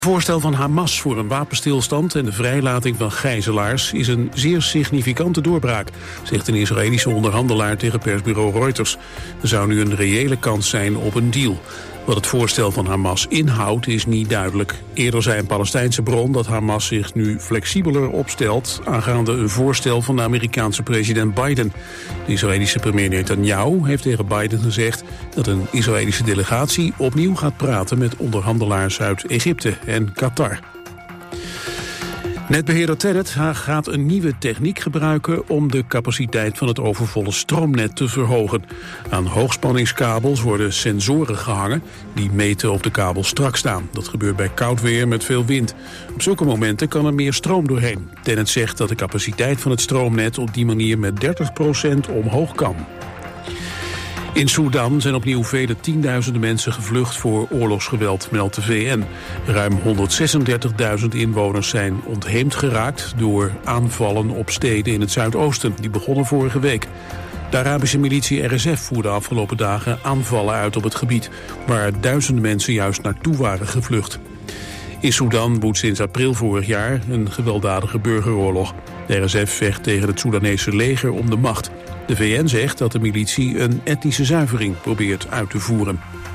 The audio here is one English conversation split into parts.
Het voorstel van Hamas voor een wapenstilstand en de vrijlating van gijzelaars is een zeer significante doorbraak, zegt een Israëlische onderhandelaar tegen persbureau Reuters. Er zou nu een reële kans zijn op een deal. Wat het voorstel van Hamas inhoudt is niet duidelijk. Eerder zei een Palestijnse bron dat Hamas zich nu flexibeler opstelt aangaande een voorstel van de Amerikaanse president Biden. De Israëlische premier Netanyahu heeft tegen Biden gezegd dat een Israëlische delegatie opnieuw gaat praten met onderhandelaars uit Egypte en Qatar. Netbeheerder TenneT gaat een nieuwe techniek gebruiken om de capaciteit van het overvolle stroomnet te verhogen. Aan hoogspanningskabels worden sensoren gehangen die meten of de kabels strak staan. Dat gebeurt bij koud weer met veel wind. Op zulke momenten kan er meer stroom doorheen. TenneT zegt dat de capaciteit van het stroomnet op die manier met 30% omhoog kan. In Sudan zijn opnieuw vele tienduizenden mensen gevlucht voor oorlogsgeweld, meldt de VN. Ruim 136.000 inwoners zijn ontheemd geraakt door aanvallen op steden in het zuidoosten. Die begonnen vorige week. De Arabische militie RSF voerde afgelopen dagen aanvallen uit op het gebied, waar duizenden mensen juist naartoe waren gevlucht. In Sudan woedt sinds april vorig jaar een gewelddadige burgeroorlog. De RSF vecht tegen het Soedanese leger om de macht. De VN zegt dat de militie een etnische zuivering probeert uit te voeren.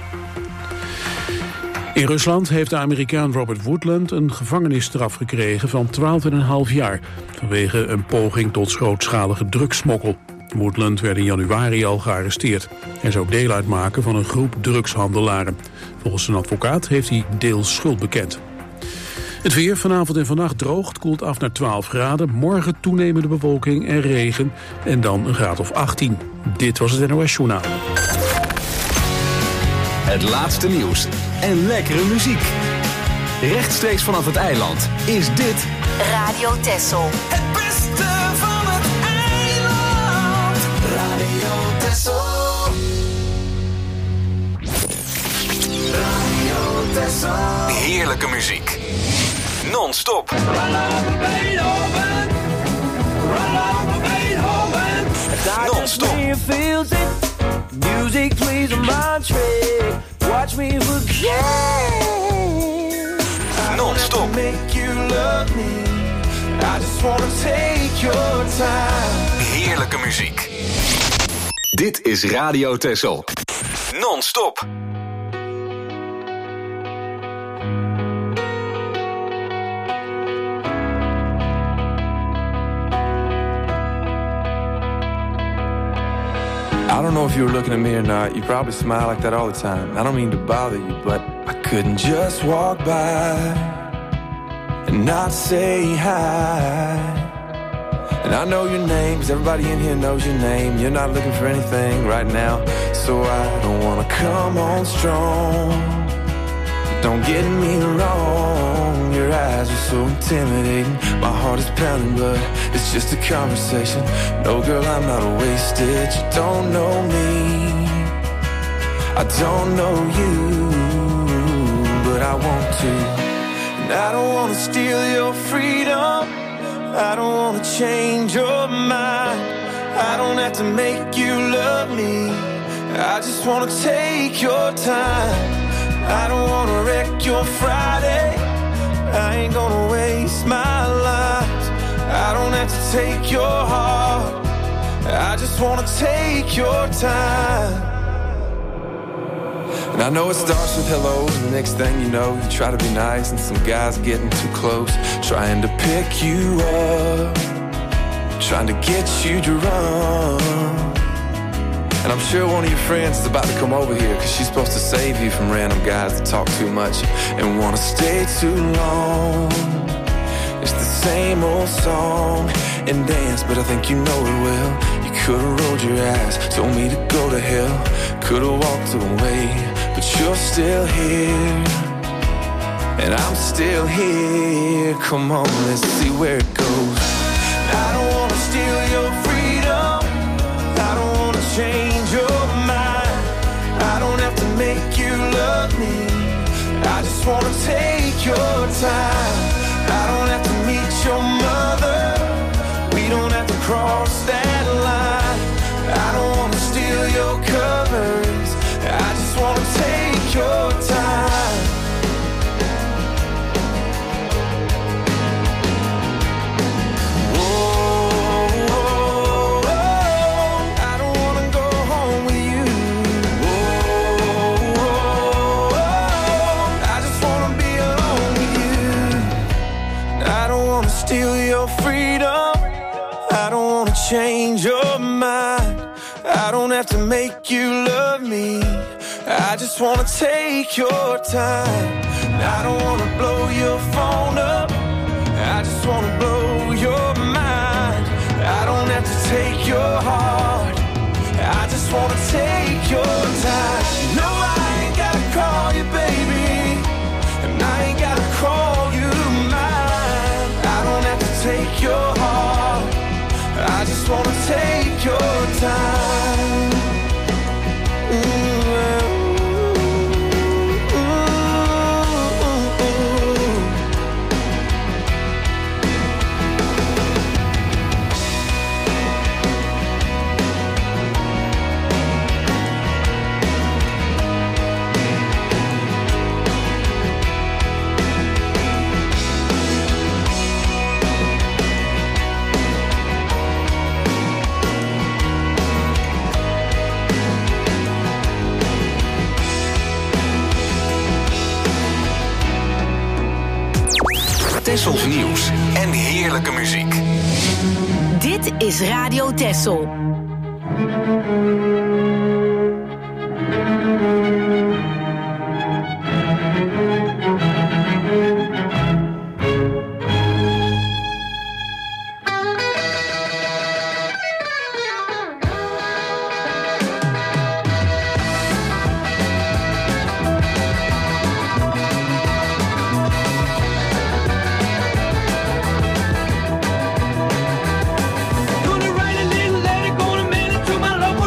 In Rusland heeft de Amerikaan Robert Woodland een gevangenisstraf gekregen van 12,5 jaar... vanwege een poging tot grootschalige drugssmokkel. Woodland werd in januari al gearresteerd. Hij zou deel uitmaken van een groep drugshandelaren. Volgens zijn advocaat heeft hij deels schuld bekend. Het weer vanavond en vannacht droogt, koelt af naar 12 graden. Morgen toenemende bewolking en regen en dan een graad of 18. Dit was het NOS Journaal. Het laatste nieuws en lekkere muziek. Rechtstreeks vanaf het eiland is dit Radio Texel. Het beste van het eiland. Radio Texel. Radio Texel. heerlijke muziek. Non-stop. Non-stop. Music plays on my track. Watch me forget. Non-stop. Make you love me. I just wanna take your time. Heerlijke muziek. Dit is Radio Texel. Non-stop. I don't know if you were looking at me or not. You probably smile like that all the time. I don't mean to bother you, but I couldn't just walk by and not say hi. And I know your name, 'cause everybody in here knows your name. You're not looking for anything right now, so I don't wanna come on strong. Don't get me wrong, your eyes are so intimidating. My heart is pounding, but it's just a conversation. No, girl, I'm not wasted. You don't know me, I don't know you, but I want to. And I don't want to steal your freedom, I don't want to change your mind. I don't have to make you love me, I just want to take your time. I don't wanna wreck your Friday, I ain't gonna waste my life. I don't have to take your heart, I just wanna take your time. And I know it starts with hello, and the next thing you know, you try to be nice, and some guy's getting too close, trying to pick you up, trying to get you to run. And I'm sure one of your friends is about to come over here, 'cause she's supposed to save you from random guys that talk too much and wanna stay too long. It's the same old song and dance, but I think you know it well. You could've rolled your eyes, told me to go to hell, could've walked away, but you're still here, and I'm still here. Come on, let's see where it goes. I don't wanna steal your freedom, I don't wanna change your mind, I don't have to make you love me, I just wanna take your time. I don't have to meet your mother, we don't have to cross that line. I don't wanna steal your covers, I just wanna take your time. don't wanna steal your freedom. I don't wanna change your mind. I don't have to make you love me. I just wanna take your time. I don't wanna blow your phone up. I just wanna blow your mind. I don't have to take your heart. I just wanna take your time. No, I ain't gotta call you baby, and I ain't gotta call you mine. I don't have to take your heart. I just wanna take your time. Tessels nieuws en heerlijke muziek. Dit is Radio Tessel. Gonna write a little letter, gonna mail it to my local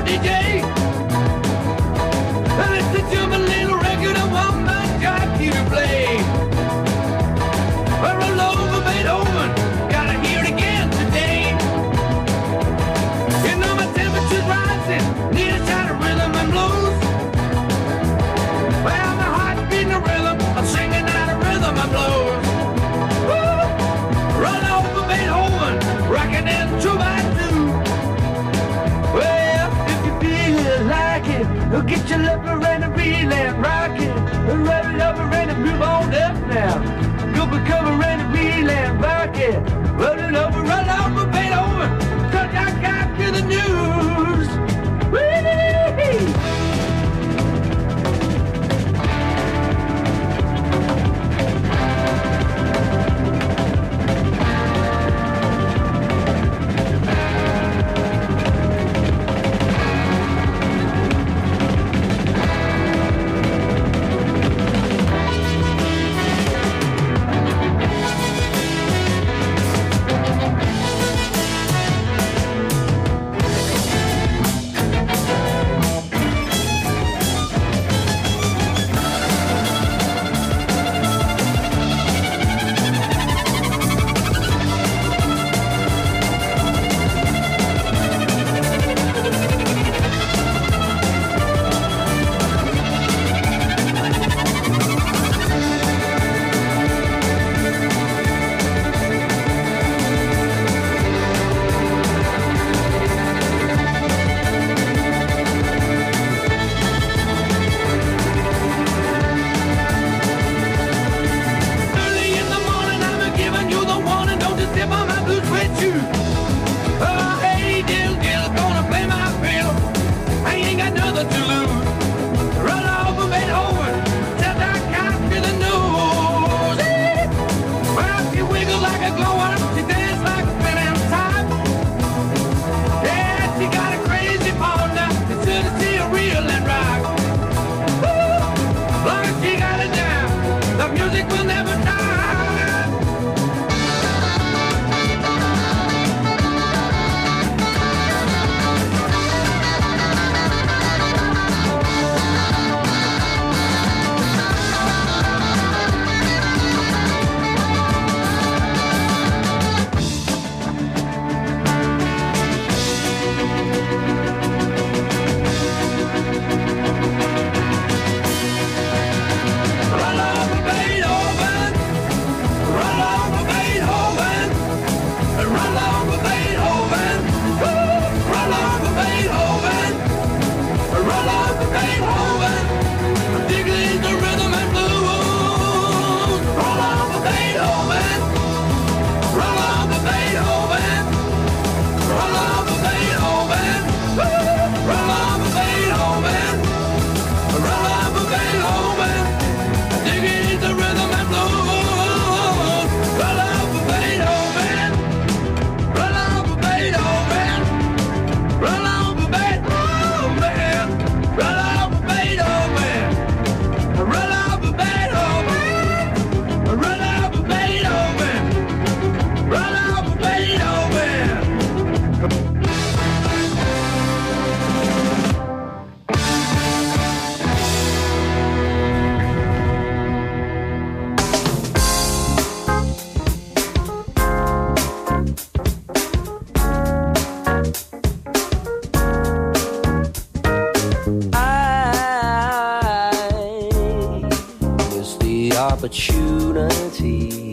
opportunity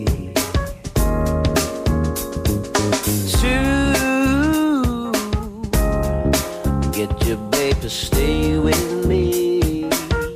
to get your babe to stay with me.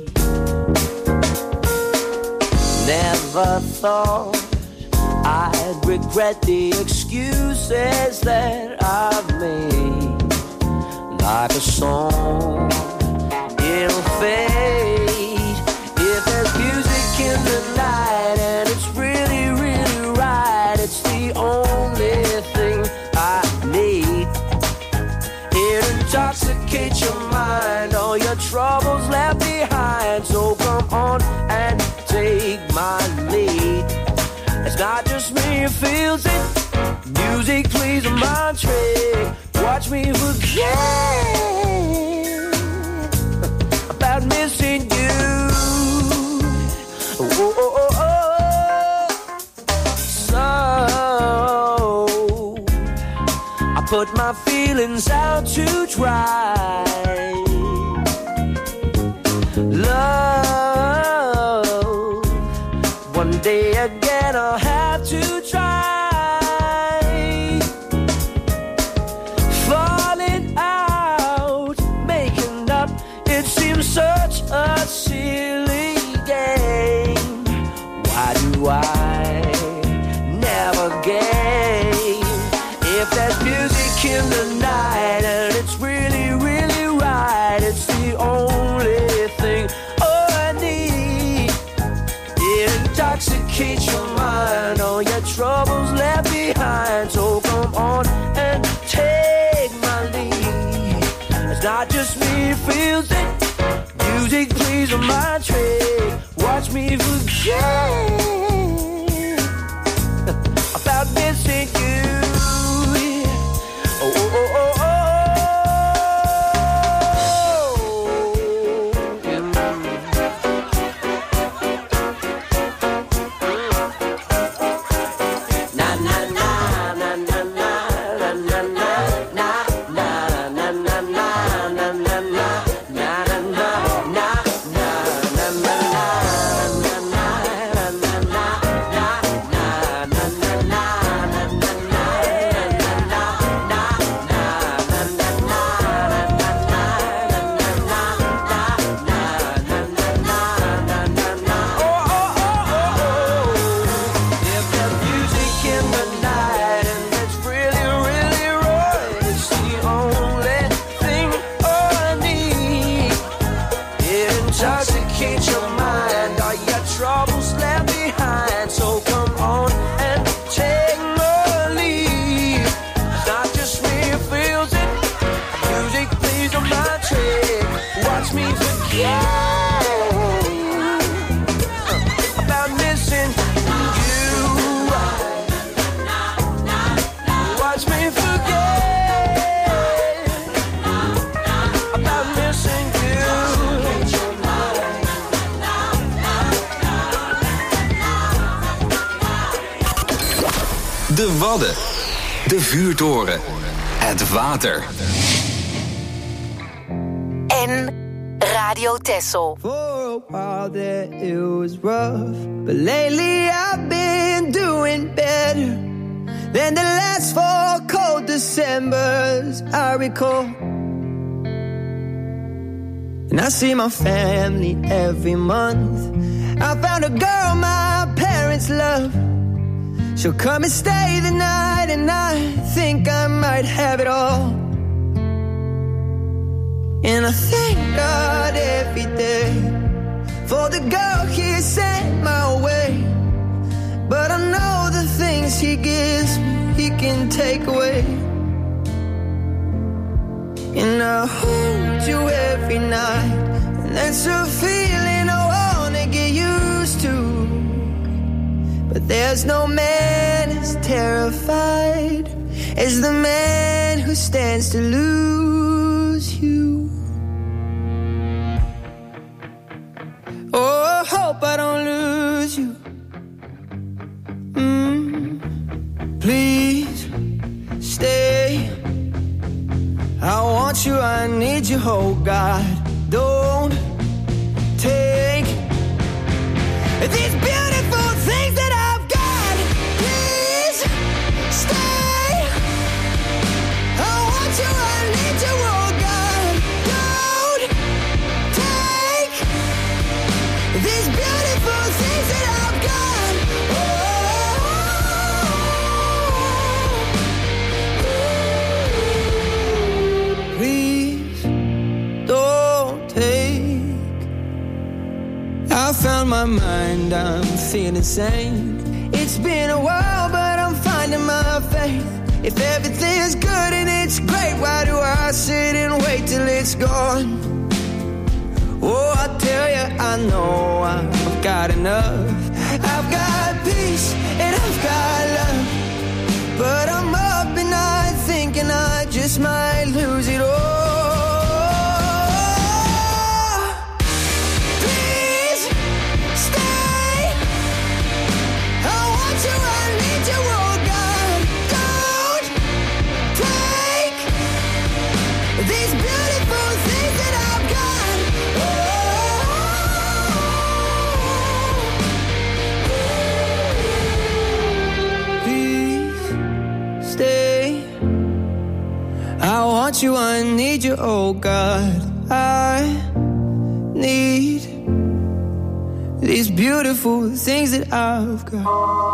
Never thought I'd regret the excuses that I've made. Like a song, it'll fade. If there's music in the night and it's really, really right, it's the only thing I need. It intoxicates your mind, all your troubles left behind. So come on and take my lead. It's not just me who feels it. Music plays a mind trick. Watch me forget about missing you. Oh, oh, oh, oh. So I put my feelings out to dry. Love, one day again I'll have to try. Falling out, making up, it seems such a silly game. Why do I never gain? If there's music in the night and it's really, really right, it's the only thing I need. It intoxicates your mind, all your troubles left behind. So come on and take my lead. It's not just me who feels it. Music plays on my trick. Watch me forget about missing you. Oh, oh, oh, oh, oh. Na na na na na na na na na na na na na na na na. Intoxicate your mind, all your troubles left behind. So come on and take my lead. It's not just me who feels it. Music plays on my trick. Watch me forget about missing you. Watch me forget about missing you. De Wadden, de vuurtoren, het water. En Radio Texel. For a while there it was rough, but lately I've been doing better than the last 4 cold Decembers I recall. And I see my family every month. I found a girl my parents love. She'll come and stay the night, and I think I might have it all. And I thank God every day for the girl He sent my way. But I know the things He gives me, He can take away. And I hold you every night, and that's a feeling I wanna get used to. But there's no man as terrified as the man who stands to lose you. Oh, I hope I don't lose you. Please stay. I want you, I need you, oh God. Don't take these beautiful my mind, I'm feeling sane. It's been a while, but I'm finding my faith. If everything's good and it's great, why do I sit and wait till it's gone? Oh, I tell you, I know I've got enough. I've got peace and I've got love, but I'm up at night thinking I just might lose it all. Please stay. I want you, I need you, oh God. Don't take these beautiful things that I've got. Please stay. I want you, I need you, oh God. I need these beautiful things that I've got.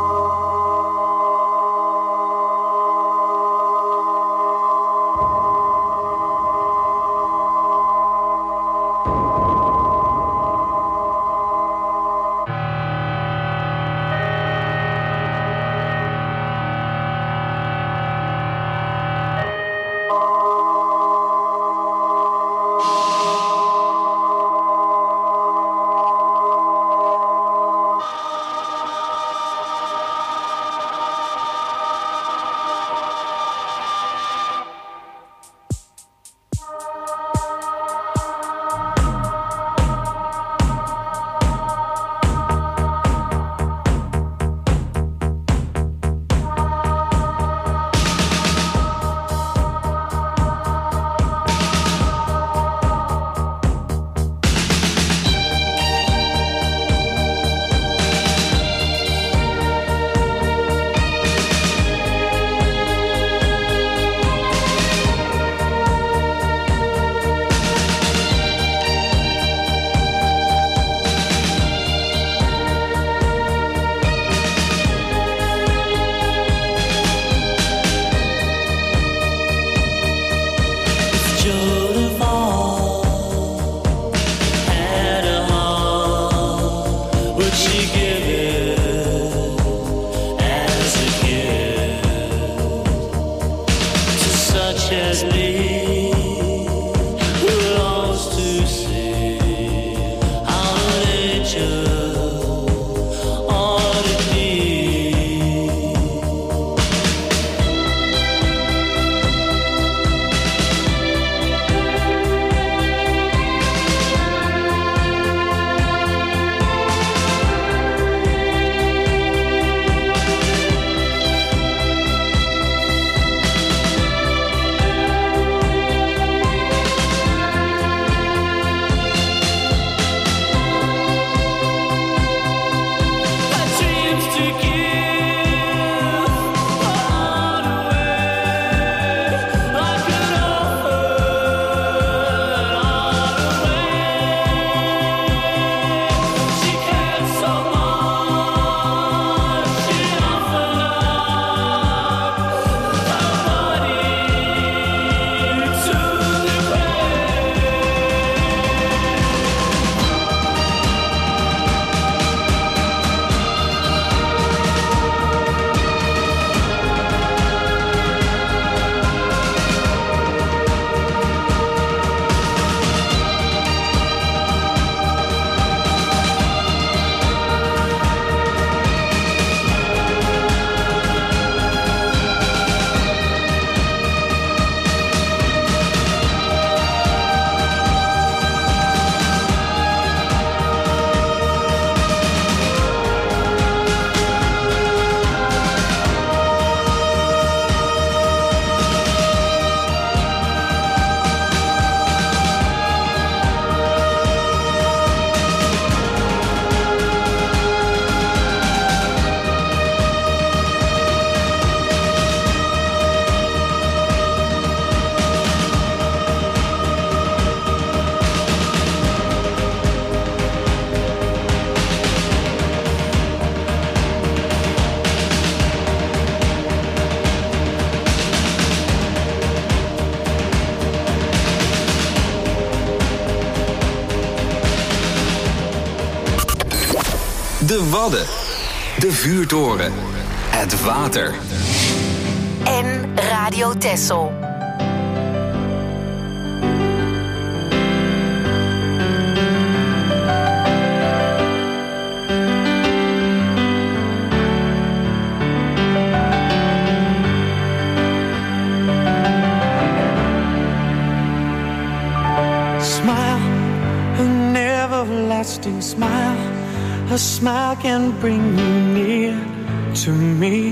De Wadden. De Vuurtoren. Het water. En Radio Texel. Smile, a smile can bring you near to me.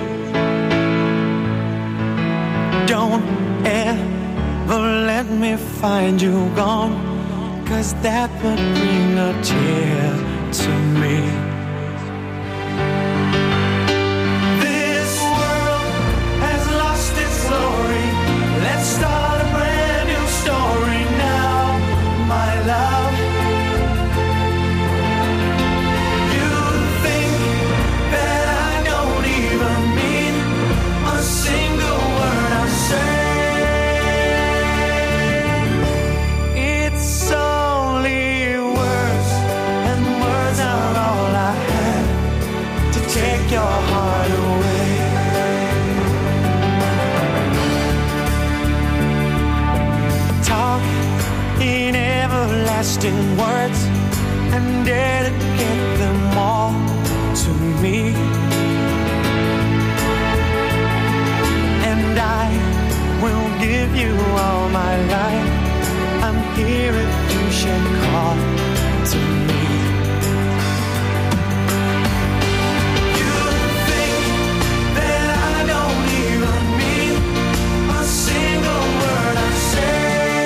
Don't ever let me find you gone, 'cause that would bring a tear to me. This world has lost its glory. Let's start a brand new story now, my love. Words and dedicate them all to me, and I will give you all my life. I'm here if you should call to me. You think that I don't even mean a single word I say.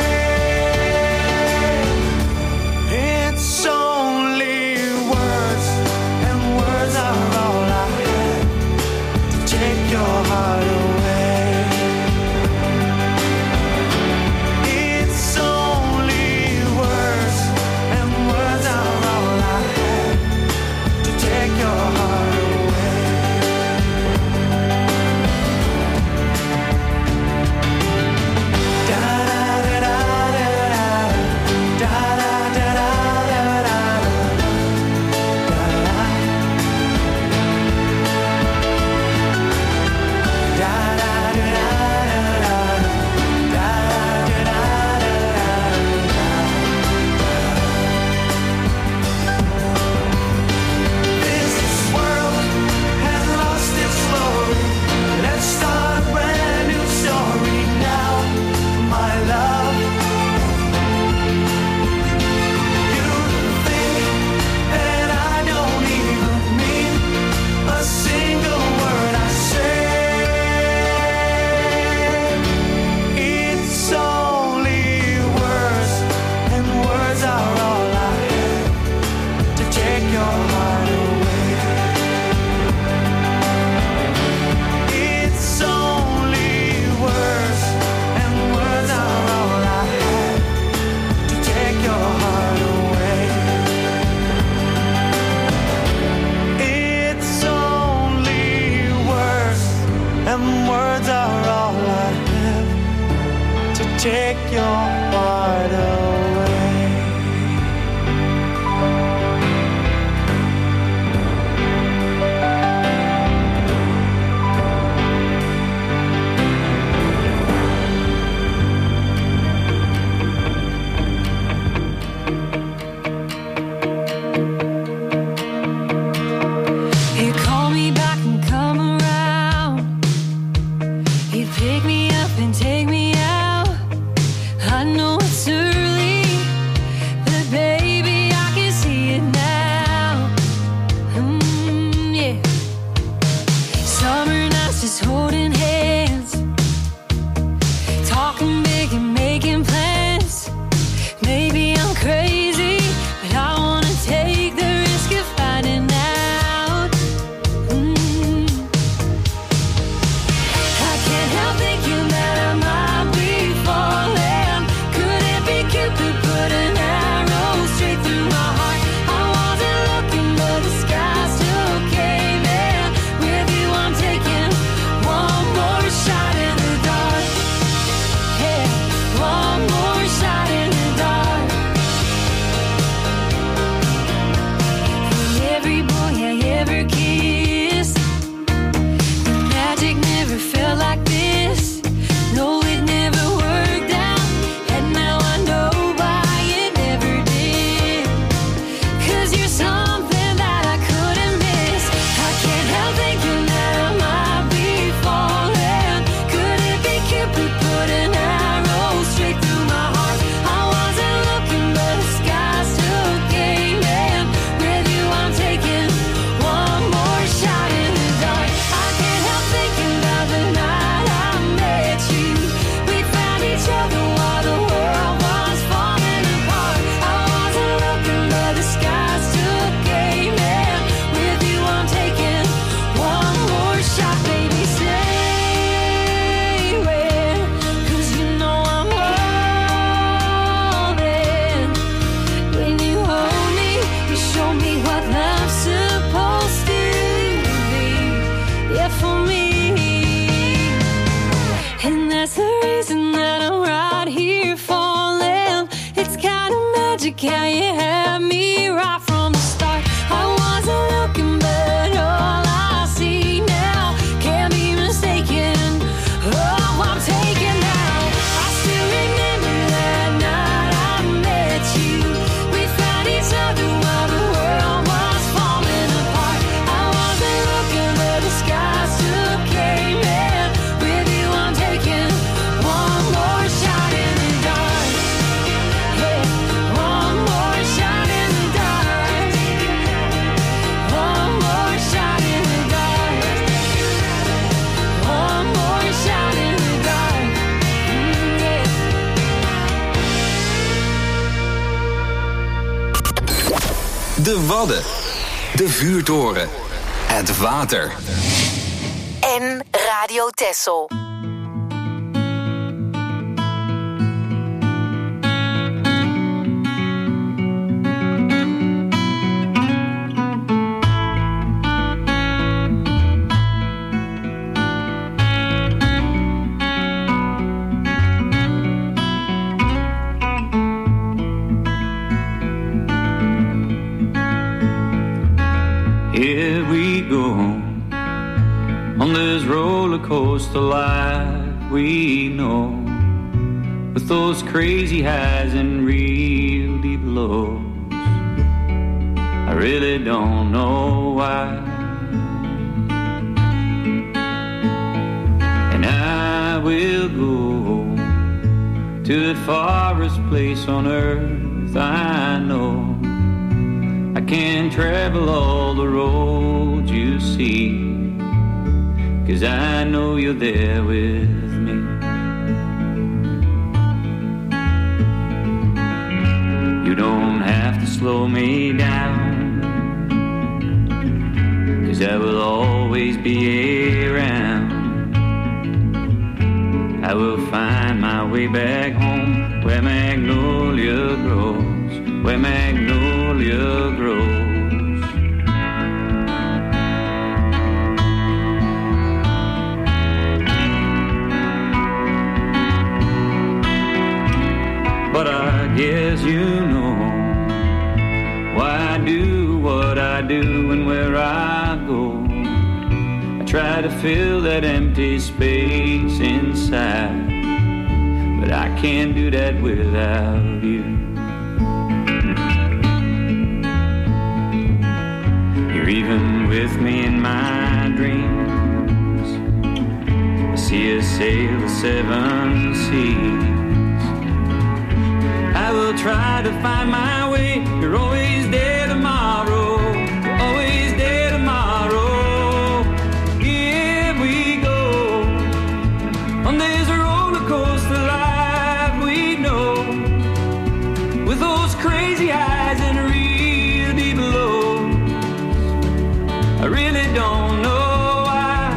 Take your heart away. You call me back and come around. You pick me up and take me out. I know it's early, but baby, I can see it now. Yeah. Summer nights just holding hands, talking big and making plans. Maybe I'm crazy, but I wanna take the risk of finding out. I can't help thinking that I might be falling. Could it be Cupid put an arrow straight through my heart? I wasn't looking, but the sky still came in. With you I'm taking one more De Wadden. De Vuurtoren. Het water. En Radio Texel. Here we go on this roller coaster life we know, with those crazy highs and real deep lows. I really don't know why, and I will go to the farthest place on earth I know. I can't travel all the roads you see, 'cause I know you're there with me. You don't have to slow me down, 'cause I will always be around. I will find my way back home, where magnolia grows, where magnolia grows. But I guess you know why I do what I do and where I go. I try to fill that empty space inside, but I can't do that without you. You're even with me in my dreams. I see us sail the 7 seas. I will try to find my way. You're always there tomorrow. You're always there tomorrow. Here we go on this roller coaster life we know, with those crazy highs and real deep lows. I really don't know why,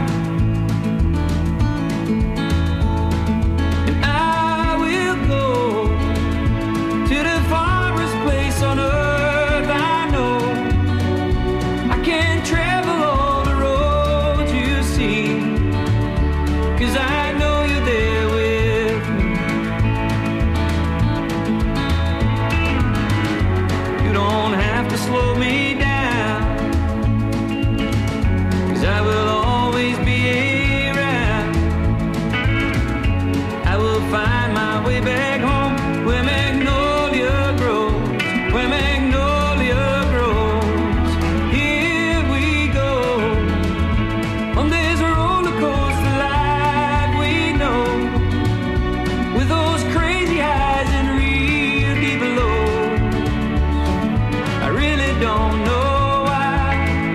and I will go to the farthest place on earth I know. I can't travel all the roads you see, 'cause I know you're there with me. You don't have to slow me down, 'cause I will always be around. I will find my way back home, where magnolia grows, where magnolia grows. Here we go on this roller coaster life we know, with those crazy highs and real deep lows. I really don't know why,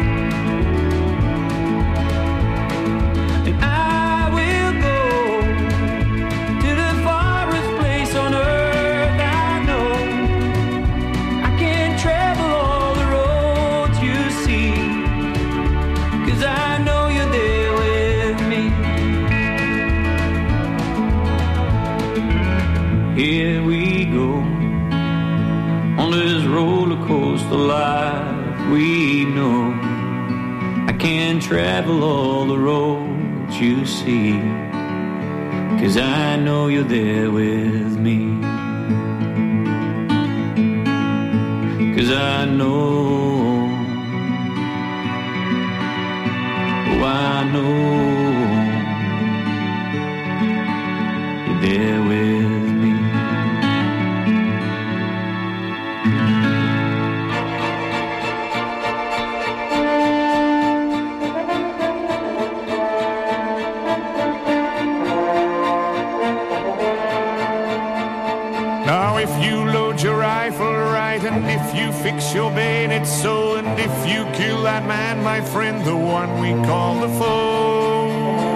and I will go to the farthest place on earth I know. I can't travel all the roads you see, 'cause I know you're there with me. Here we go on this roller coaster life we know. I can't travel all the roads you see, 'cause I know you're there with me. 'Cause I know, oh I know you're there with me. Now if you load your rifle right, and if you fix your bayonet so, and if you kill that man, my friend, the one we call the foe,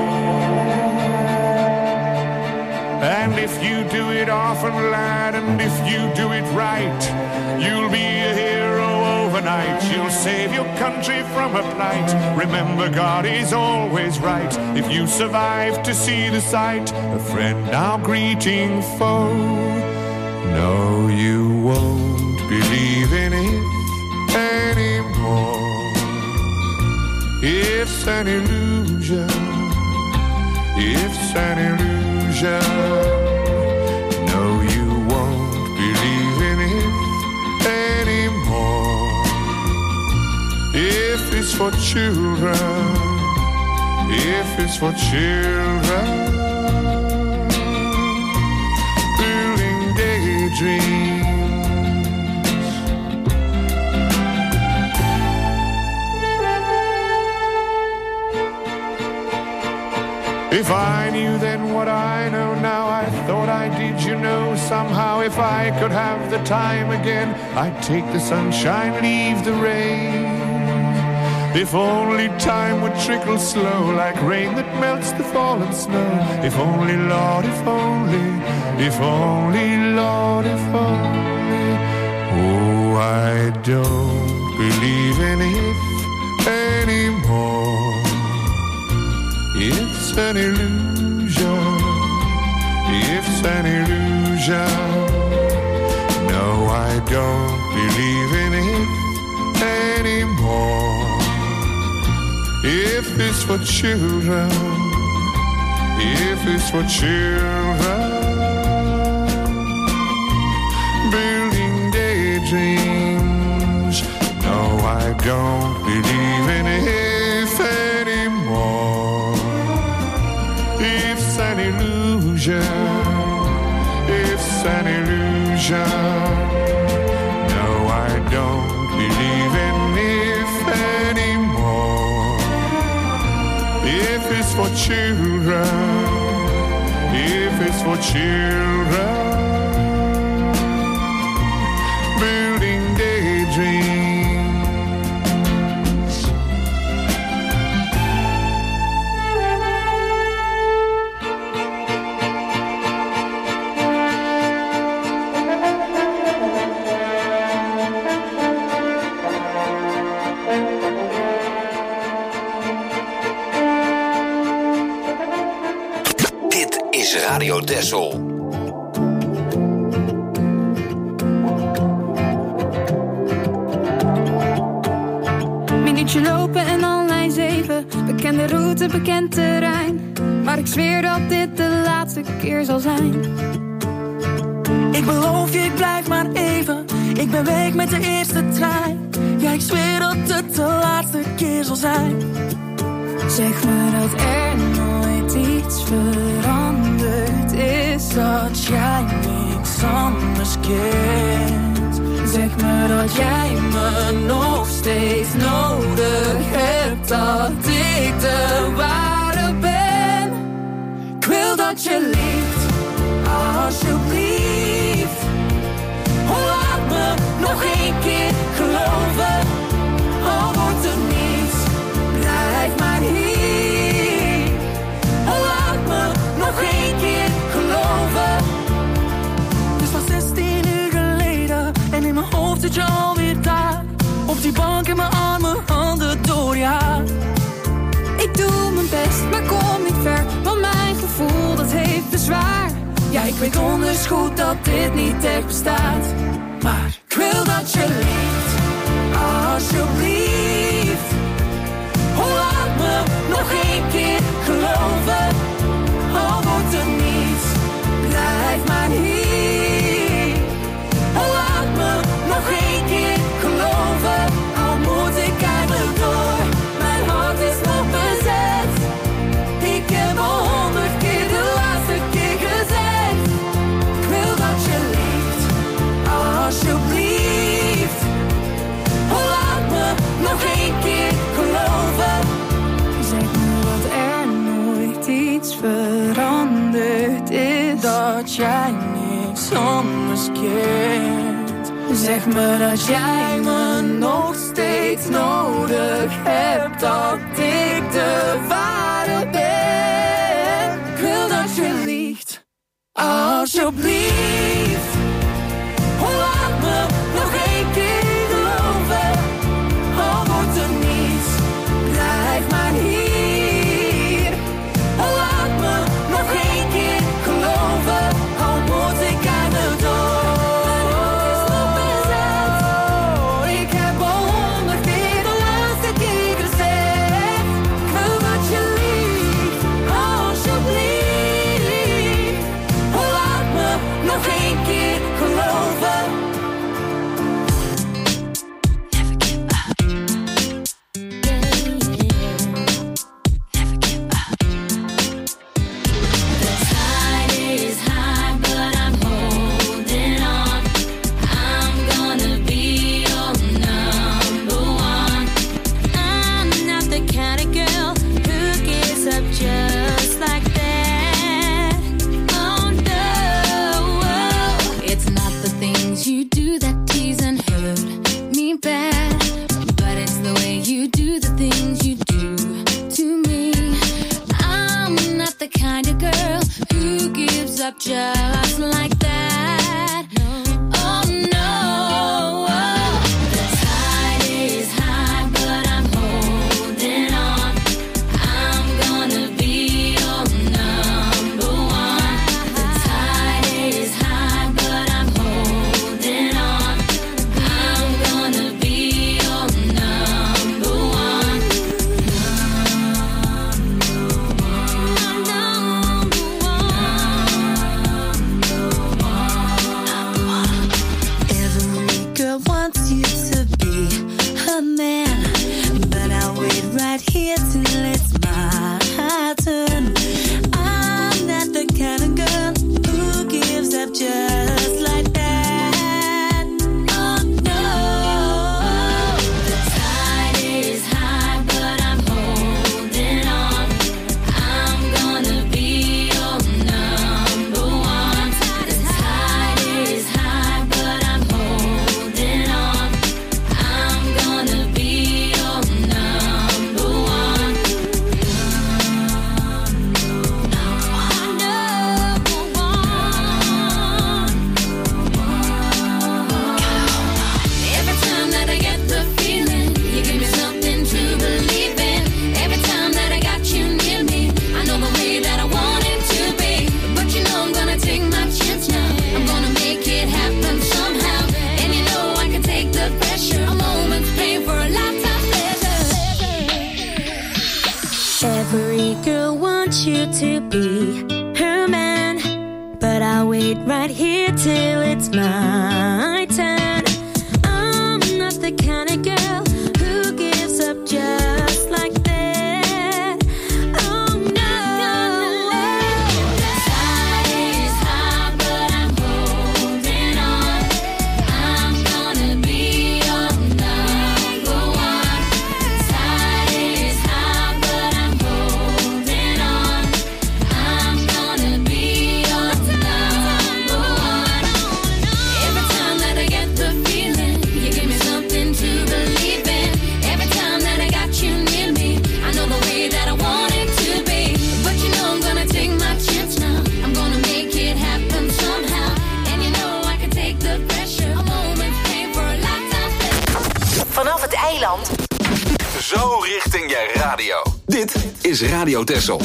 and if you do it often, lad, and if you do it right, you'll be a hero overnight. night. You'll save your country from a plight. Remember, God is always right. If you survive to see the sight, a friend now greeting foe. No, you won't believe in it anymore. It's an illusion. It's an illusion. No, you won't believe in it anymore. If it's for children, if it's for children, building daydreams. If I knew then what I know now, I thought I did, you know, somehow. If I could have the time again, I'd take the sunshine, leave the rain. If only time would trickle slow, like rain that melts the fallen snow. If only, Lord, if only, if only, Lord, if only. Oh, I don't believe in it anymore. It's an illusion, it's an illusion. No, I don't believe in it anymore. If it's for children, if it's for children, building daydreams. No, I don't believe in it anymore. It's an illusion, it's an illusion. No, I don't believe in it anymore. If it's for children, if it's for children, building daydreams. Radio Texel. Minuutje lopen en al lijn 7. Bekende route, bekend terrein. Maar ik zweer dat dit de laatste keer zal zijn. Ik beloof je, ik blijf maar even. Ik ben weg met de eerste trein. Ja, ik zweer dat het de laatste keer zal zijn. Zeg me dat er nooit iets veranderd is, dat jij niks anders kent. Zeg me dat jij me nog steeds nodig hebt, dat ik de ware ben. Ik wil dat je liefst, alsjeblieft. Laat me nog één keer geloven, al wordt er niets, blijf maar hier. Laat me nog één keer geloven. Het was 16 uur geleden en in mijn hoofd zit je alweer daar. Op die bank in mijn armen, handen door je haar. Ik doe mijn best, maar kom niet ver, want mijn gevoel dat heeft bezwaar. Ja, ik weet donders goed dat dit niet echt bestaat. Maar ik wil dat je liefst, alsjeblieft. Laat me nog één keer geloven, al wordt er niets, blijf maar hier. Laat me nog één keer geloven, al moet ik eindelijk door. Mijn hart is nog bezet, ik heb al 100 keer de laatste keer gezegd. Ik wil dat je liefst, alsjeblieft. Laat me nog één keer geloven. Zeg me dat er nooit iets veranderd is, dat jij niks anders kent. Zeg me dat jij me nog steeds nodig hebt, dat ik de ware ben. Ik wil dat je liefst, alsjeblieft. Laat me nog één keer geloven, just like that. Oh no, the tide is high, but I'm holding on. I'm gonna be your number one. The tide is high, but I'm holding on. I'm gonna be your number one. Every girl wants you to be her man, but I'll wait right here till it's my turn. I'm not the kind of girl who gives up just like that. Oh no, The tide is high, but I'm holding on. I'm gonna be your number one. The tide is high, but I'm holding on. I'm gonna be your number one. Every time that I get the feeling, you give me something to believe in. Every time that I got you near me, I know the way that I want it to be. But you know I'm gonna take my chance now. I'm gonna make it happen somehow. And you know I can take the pressure. A moment's pain for a lifetime pleasure. every girl wants you to be her man, but I'll wait right here till it's my turn. I'm not the kind of girl who gives up just like that. Oh no, The tide is high, but I'm holding on. I'm gonna be your number one. Tide is high, but I'm holding on. I'm gonna be your number one. Every time that I get the feeling, you give me something to believe in. Every time that I got you near me, I know the way that I want it to be. But you know I'm gonna take my chance now. I'm gonna make it happen somehow. And you know I can take the pressure. A moment's pain for a lifetime pleasure. Vanaf het eiland. Zo richting je radio. Dit is Radio Texel.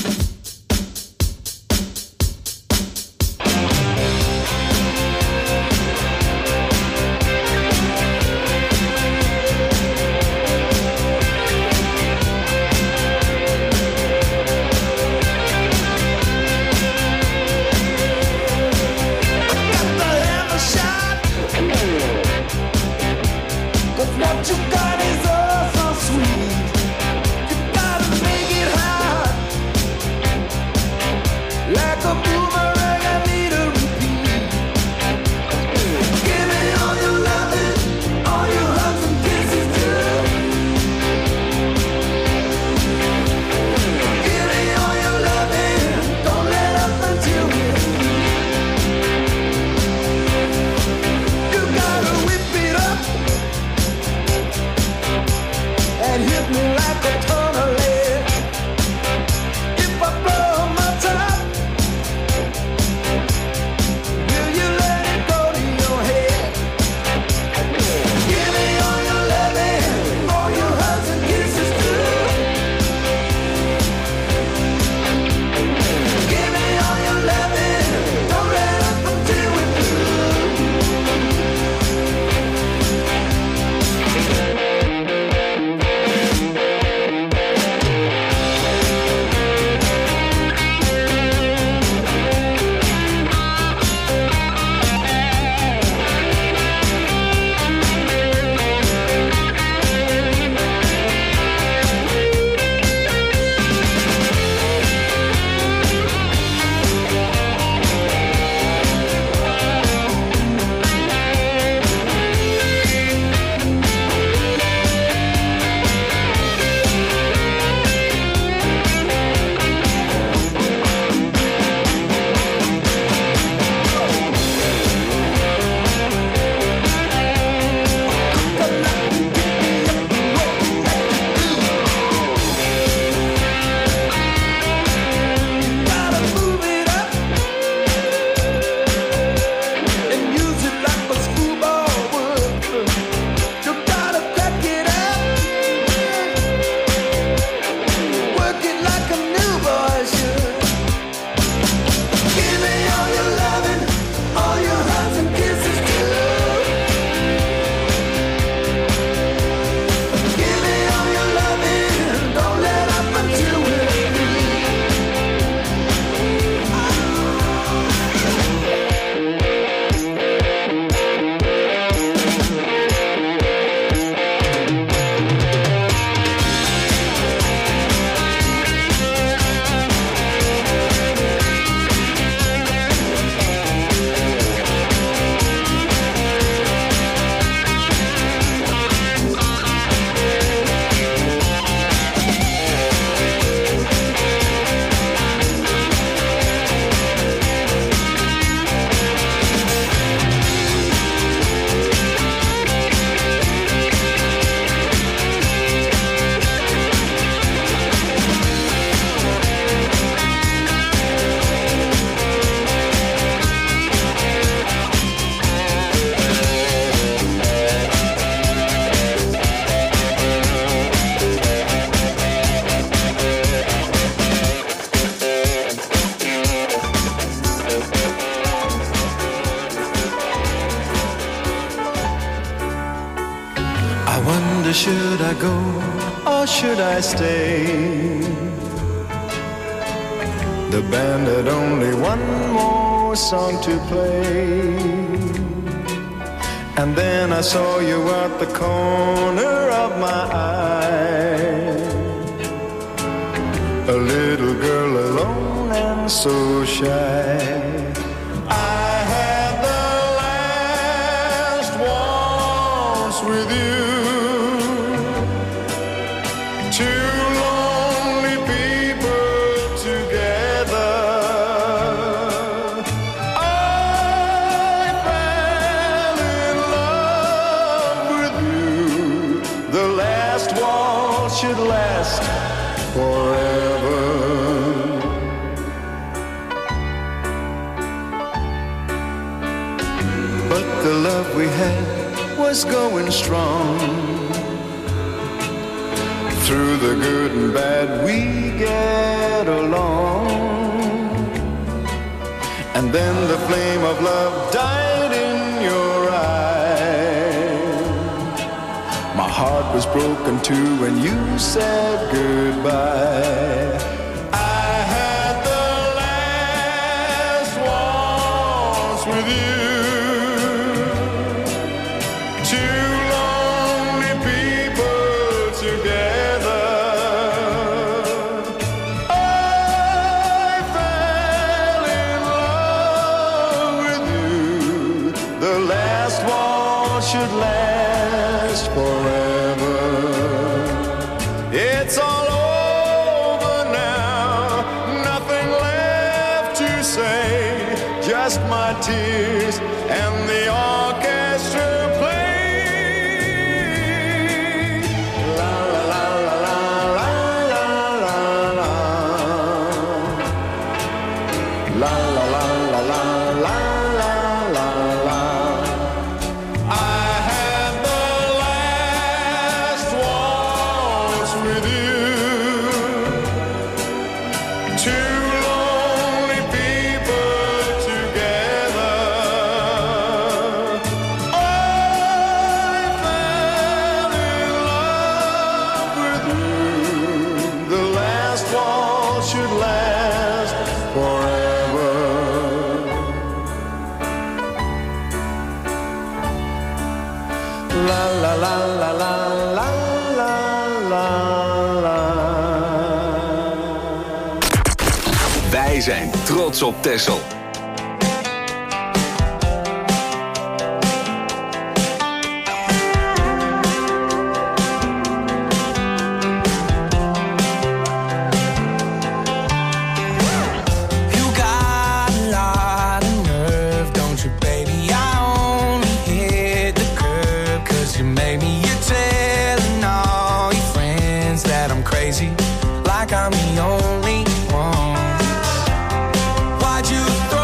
What you got is all so sweet. You gotta make it hard. Should I go or should I stay? The band had only one more song to play. And then I saw you at the corner of my eye. A little girl alone and so shy. I had the last waltz with you. Two lonely people together. I fell in love with you. The last waltz should last forever. But the love we had was going strong. Through the good and bad we get along. And then the flame of love died in your eyes. My heart was broken too when you said goodbye. I had the last waltz with you. Two lonely people together. I fell in love with you. The last waltz should last forever. It's all over now, nothing left to say. Just my tears and the orchestra play. La la la la la la la la. La la la la la la la la. I had the last waltz with you. Two lonely people together. I fell in love with you. The last waltz should last forever. La la la la la la la la la. Wij zijn trots op Texel. You got a lot of nerve, don't you, baby? I only hit the curb 'cause you made me. You're telling all your friends that I'm crazy, like I'm the only one. Why'd you throw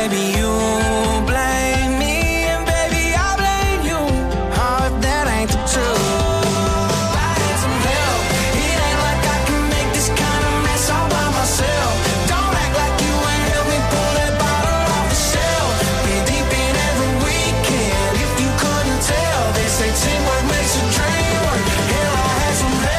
maybe you blame me, and baby I blame you. Oh, if that ain't the truth, I need some help. It ain't like I can make this kind of mess all by myself. Don't act like you ain't help me pull that bottle off the shelf. Been deep in every weekend, if you couldn't tell. They say teamwork makes a dream work. Hell, I had some help.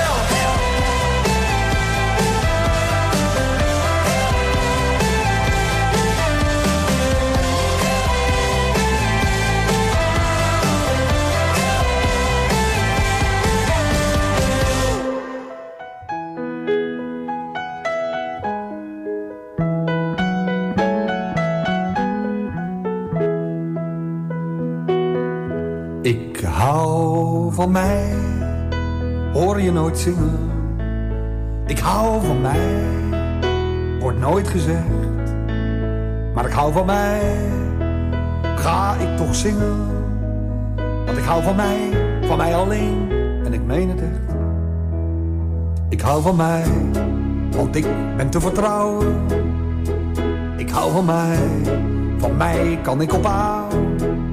Ik hou van mij, hoor je nooit zingen. Ik hou van mij, wordt nooit gezegd. Maar ik hou van mij, ga ik toch zingen. Want ik hou van mij alleen. En ik meen het echt. Ik hou van mij, want ik ben te vertrouwen. Ik hou van mij kan ik ophouden.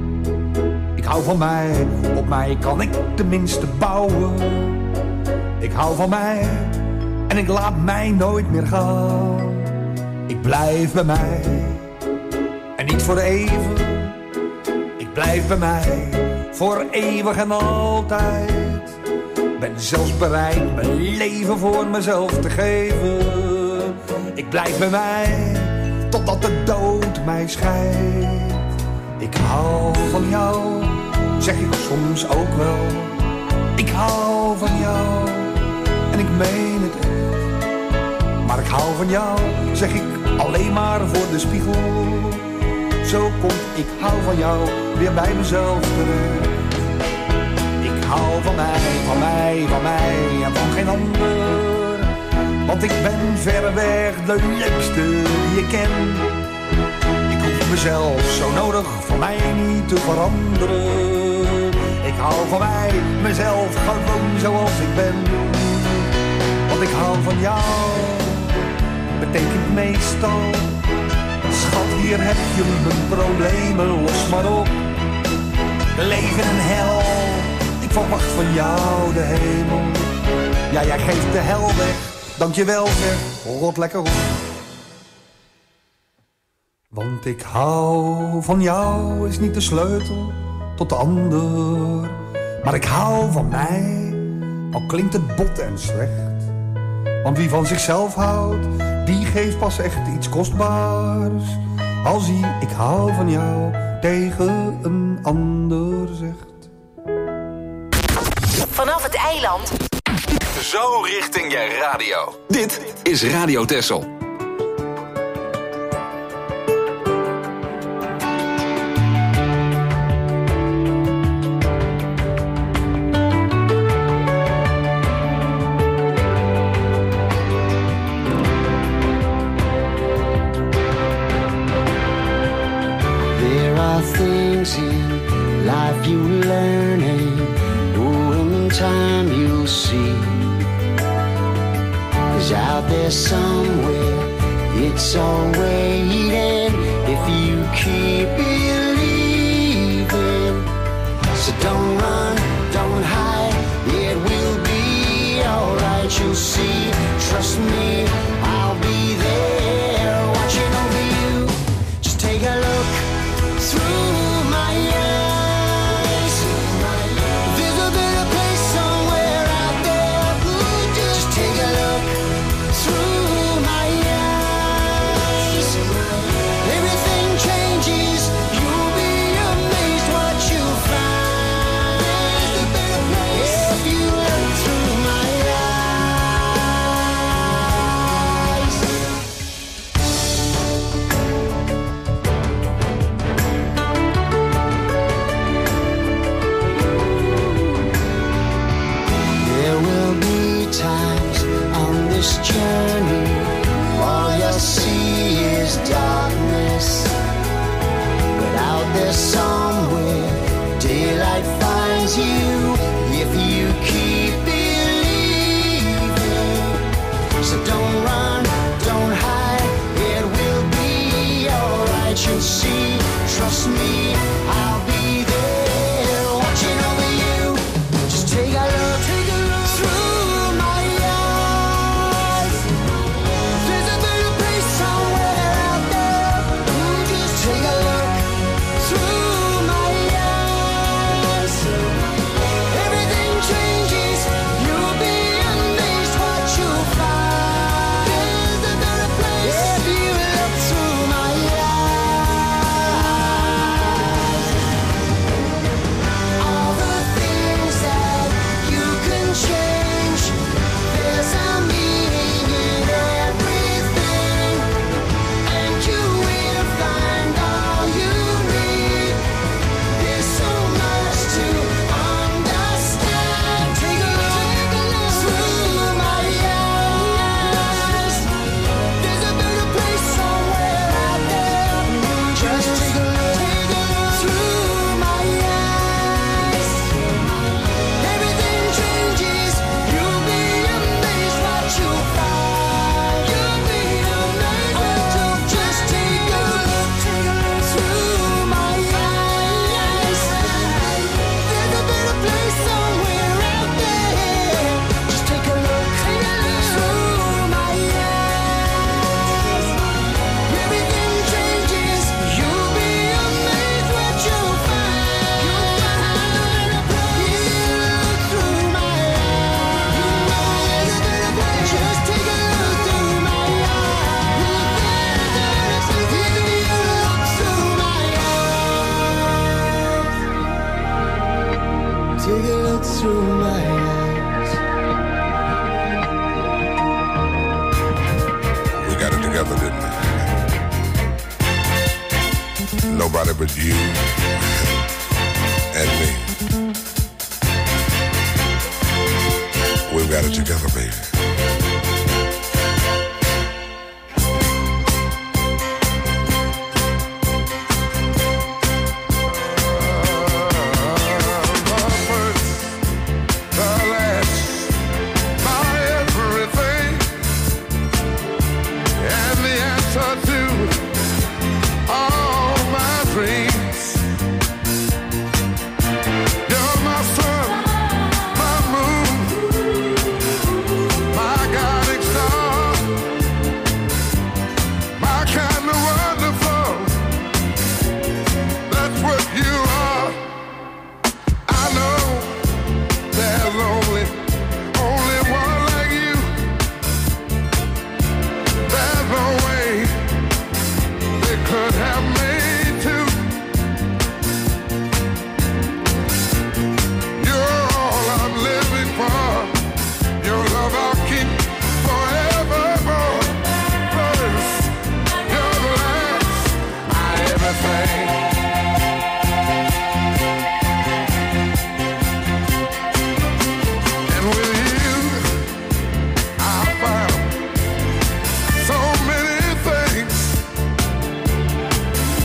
Ik hou van mij, op mij kan ik tenminste bouwen. Ik hou van mij en ik laat mij nooit meer gaan. Ik blijf bij mij en niet voor even. Ik blijf bij mij voor eeuwig en altijd. Ben zelfs bereid mijn leven voor mezelf te geven. Ik blijf bij mij totdat de dood mij scheidt. Ik hou van jou, zeg ik soms ook wel. Ik hou van jou en ik meen het echt. Maar ik hou van jou, zeg ik alleen maar voor de spiegel. Zo komt ik hou van jou weer bij mezelf terecht. Ik hou van mij en van geen ander. Want ik ben verreweg de leukste die ik ken. Mezelf zo nodig voor mij niet te veranderen. Ik hou van mij, mezelf gewoon zoals ik ben. Want ik hou van jou, betekent meestal. Schat, hier heb je mijn problemen, los maar op. Leven en hel, ik verwacht van jou de hemel. Ja, jij geeft de hel weg, dankjewel zeg, rot lekker op. Want ik hou van jou is niet de sleutel tot de ander. Maar ik hou van mij, al klinkt het bot en slecht. Want wie van zichzelf houdt, die geeft pas echt iets kostbaars. Als hij ik hou van jou tegen een ander zegt. Vanaf het eiland. Zo richting je radio. Dit is Radio Texel. Things in life you learn, and in time you'll see. 'Cause out there somewhere it's all waiting if you keep believing. So don't run, don't hide, it will be alright. You'll see, trust me, I'll be there watching over you. Just take a look through my eyes. There's a better place somewhere out there. Just take a look through my eyes. Everything changes you'll see. Trust me, I'll be there watching over you. Just take a look through my eyes. There's a better place somewhere out there. Just take a look through my eyes. Everything changes. You'll be amazed what you'll find. There's a better place if you look through my eyes. All the things that you can change, there's a meaning in everything, and you will find all you need. There's so much to understand. Take a look through my eyes. There's a better place somewhere out there. Just take a look through my eyes. Everything changes. You'll be amazed what you'll find. You'll be amazed what you'll just take a look through my eyes. There's a better place somewhere out there. Just take a look through my eyes. Everything changes. You'll be amazed what you'll find. You'll find a better place. Through my eyes. There's a better place. Just take a look through my eyes. There's a better place. If you look through my eyes. Take a look through my eyes. We got it together, didn't we? Nobody but you and me. We've got it together, baby.